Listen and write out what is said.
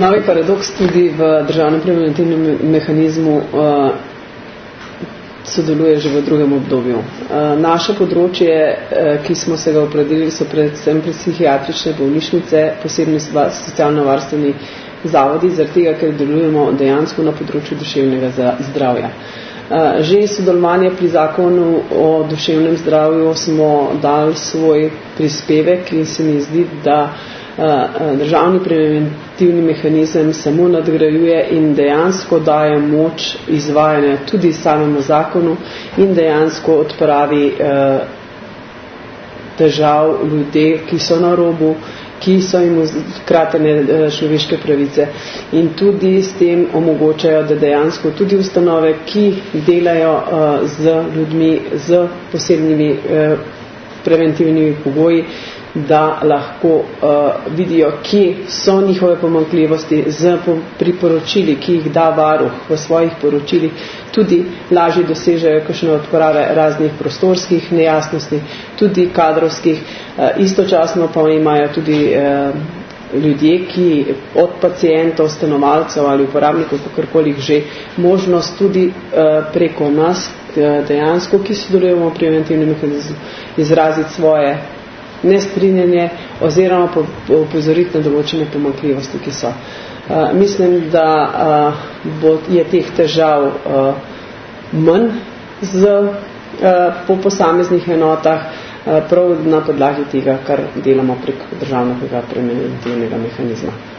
Novi paradoks tudi v državnem preventivnem mehanizmu sodeluje že v drugem obdobju. Naše področje, ki smo se ga opredelili, so predvsem psihiatrične bolnišnice, posebni socialno-varstveni zavodi, zaradi tega, ker delujemo dejansko na področju duševnega zdravja. Že sodelovanje pri zakonu o duševnem zdravju smo dali svoj prispevek in se mi zdi, da državni preventivni mehanizem samo nadgrajuje in dejansko daje moč izvajanja tudi samemu zakonu in dejansko odpravi težav ljudi, ki so na robu, ki so jim kratene človeške pravice in tudi s tem omogočajo, da dejansko tudi ustanove, ki delajo z ljudmi z posebnimi preventivnimi pogoji, da lahko vidijo, kje so njihove pomanjkljivosti z priporočili, ki jih da varuh v svojih poročilih, tudi lažje dosežejo kakšne odprave raznih prostorskih nejasnosti, tudi kadrovskih, istočasno pa imajo tudi ljudje, ki od pacientov, stanovalcev ali uporabnikov, kakorkoli že, možnost tudi preko nas dejansko, ki sodelujemo v preventivnem mehanizmu, izraziti svoje nestrinjanje oziroma opozoriti na določene pomanjkljivosti, ki so. Mislim, da je teh težav manj po posameznih enotah, prav na podlagi tega, kar delamo prek državnega preventivnega mehanizma.